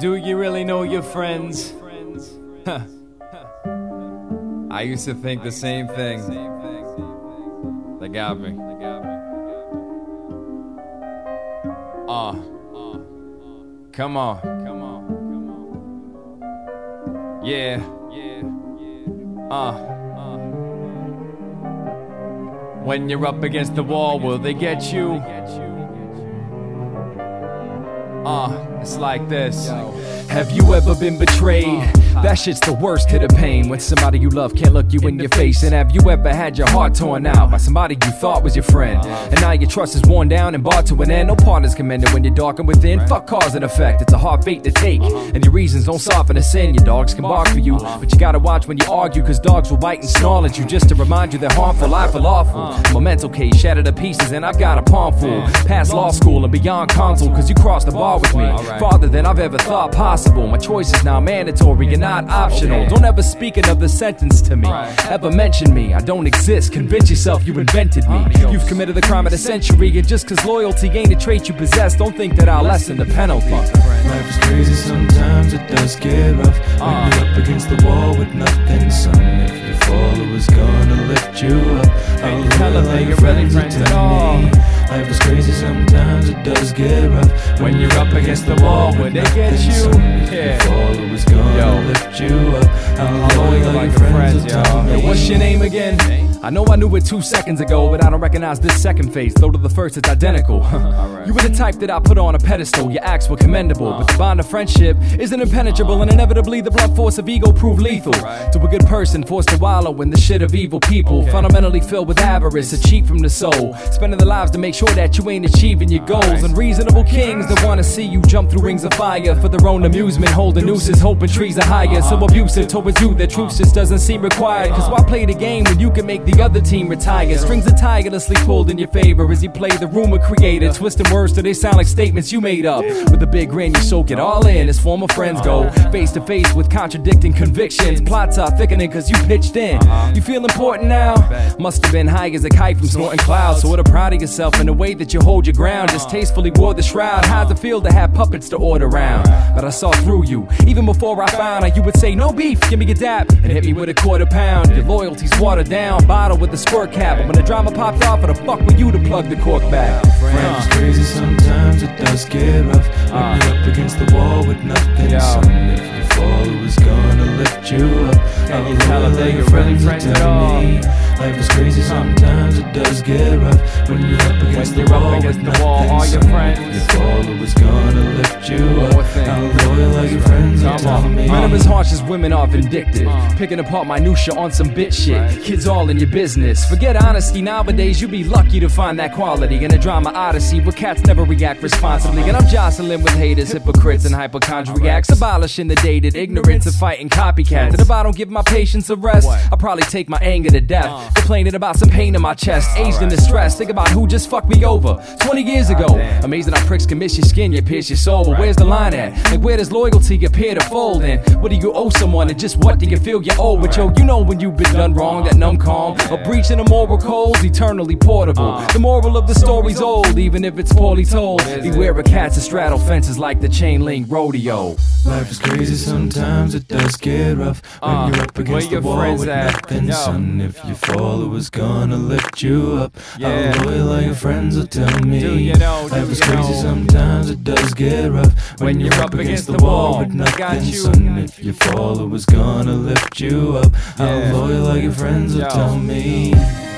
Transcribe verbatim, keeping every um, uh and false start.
Do you really know your friends? Huh. I used to think the same thing. They got me. Uh, come on, come on, come on. Yeah, yeah, uh, uh. When you're up against the wall, will they get you? Uh, it's like this. Have you ever been betrayed? That shit's the worst hit of pain, when somebody you love can't look you in your face. And have you ever had your heart torn out by somebody you thought was your friend? And now your trust is worn down and brought to an end. No partner's commended when you're darkened within. Fuck cause and effect, it's a hard fate to take. And your reasons don't soften a sin. Your dogs can bark for you, but you gotta watch when you argue, cause dogs will bite and snarl at you just to remind you they're harmful. I feel awful. I'm a mental case shattered to pieces and I've got a palm full. Past law school and beyond console, cause you crossed the bar with me farther than I've ever thought possible. My choice is now mandatory and not optional. Don't ever speak another sentence to me, ever mention me. I don't exist, convince yourself you invented me. You've committed the crime of the century, and just cause loyalty ain't a trait you possess, don't think that I'll lessen the penalty. Life is crazy sometimes, it does get rough when you're up against the wall with nothing, son. If you fall, it was gonna lift you up. Ain't you tell them they ain't really friends at all. Life is crazy sometimes, it does get rough when you're up against the wall, when they get you. Yeah. If you fall, it was gonna yo. lift you up. I'll hold you like your friends, yo. Yo, what's your name again? I know I knew it two seconds ago, but I don't recognize this second face. Though to the first it's identical. Right. You were the type that I put on a pedestal. Your acts were commendable, uh. but the bond of friendship isn't impenetrable, uh. and inevitably the blunt force of ego proved lethal. Right. To a good person forced to wallow in the shit of evil people, okay. fundamentally filled with avarice, a cheat from the soul, spending their lives to make sure that you ain't achieving your goals. Right. Unreasonable kings that wanna see you jump through rings of fire for their own amusement, holding nooses, hoping trees are higher. So abusive towards you that truth just doesn't seem required. Cause why play the game when you can make the other team retire? Strings are tirelessly pulled in your favor as you play the rumor creator, twisting words till they sound like statements you made up. With a big grin you soak it all in as former friends go face to face with contradicting convictions. Plots are thickening cause you pitched in. You feel important now? Must have been high as a kite from snorting clouds. So what a proud of yourself in the way that you hold your ground. Just tastefully wore the shroud. How's it feel to have puppets to order around? But I saw through you even before I found out you would say no beef, give me a dap, and hit me with a quarter pound. Your loyalty's watered down, bottle with a squirt cap. But when the drama pops off, for the fuck with you to plug the cork back? Life is crazy sometimes, it does get rough when uh, you're up against the wall with nothing, yo. son. If you fall, it was gonna lift you up. Can you tell them they ain't really friends at all? Life is crazy sometimes, it does get rough when you're up against when the you're wall up against with the wall, nothing, all your son. friends. If you fall, it was gonna lift you up. How loyal are your friends are telling me? Men are as harsh as women are vindictive, uh, picking apart minutia on some bitch shit. Right. Kids all in your business. Forget honesty nowadays, you be lucky to find that quality in a drama odyssey where cats never react responsibly. And I'm jostling with haters, hypocrites, and hypochondriacs, abolishing the dated ignorance of fighting copycats. And if I don't give my patience a rest, I'll probably take my anger to death, complaining about some pain in my chest, aged in distress. Think about who just fucked me over twenty years ago. Amazing how pricks can miss your skin, yet pierce your soul. But where's the line at? Like where does loyalty appear to fold in? What do you owe someone, and just what do you feel you owe? But yo, you know when you've been done wrong, that numb calm, a breach in the moral codes, eternally portable. The moral of the story's old, even if it's poorly told. Beware of cats that straddle fences like the chain link rodeo. Life is crazy sometimes, it does get rough when uh, you're up against the wall with nothing, son. If you fall, it was gonna lift you up. Yeah. How loyal are your friends will tell me? Do you know, do Life is you crazy know? sometimes, it does get rough when, when you're up against the wall with nothing, son. If you fall, it was gonna lift you up. How yeah. loyal are your friends will Yo. tell me?